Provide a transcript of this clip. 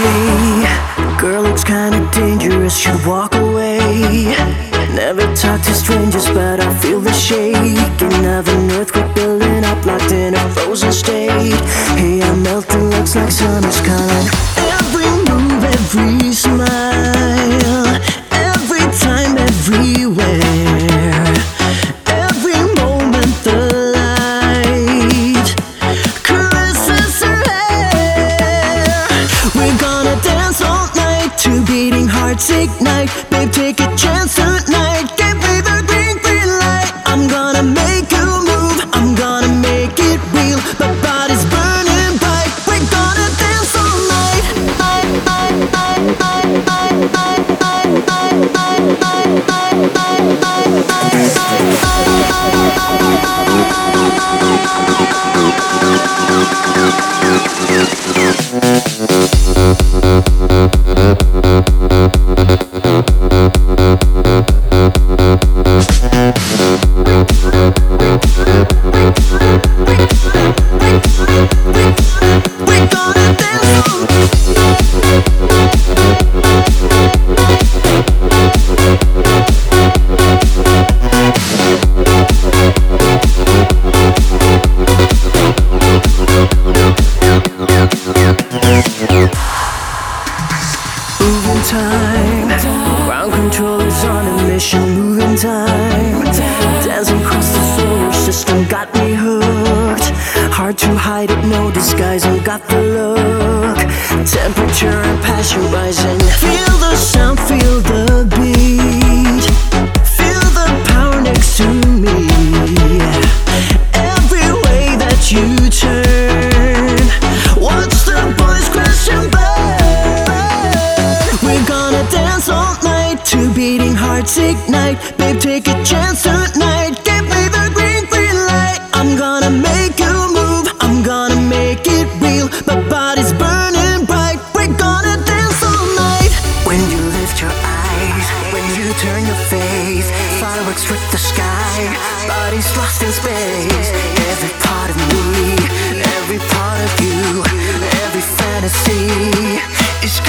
Hey, girl looks kinda dangerous, should walk away. Never talk to strangers, but I feel the shaking of an earthquake building up, locked in a frozen state. Hey, I'm melting, looks like summer's calling. Every move, every smile, every time, everywhere, every moment the light caresses her hair. We're gonna dance all night to beating hearts ignite. Babe, take a chance tonight. Give me the green, green light. I'm gonna make you move, I'm gonna make it real. My body's burning bright. We're gonna dance all night. Moving time, ground control is on a mission. Moving time, dancing across the solar system got me hooked. Hard to hide it, no disguising, got the look. Temperature and passion rising. Feel the sound, feel the beat. Feel the power next to me. Every way that you turn, watch the boys crash and burn. We're gonna dance all night to beating hearts ignite. Babe, take a chance tonight. Give me the green, green light. I'm gonna make you move, I'm gonna make it real. My body's burning bright. We're gonna dance all night. When you lift your eyes, when you turn your face, fireworks strip the sky, bodies lost in space. Every part of me, every part of you, every fantasy is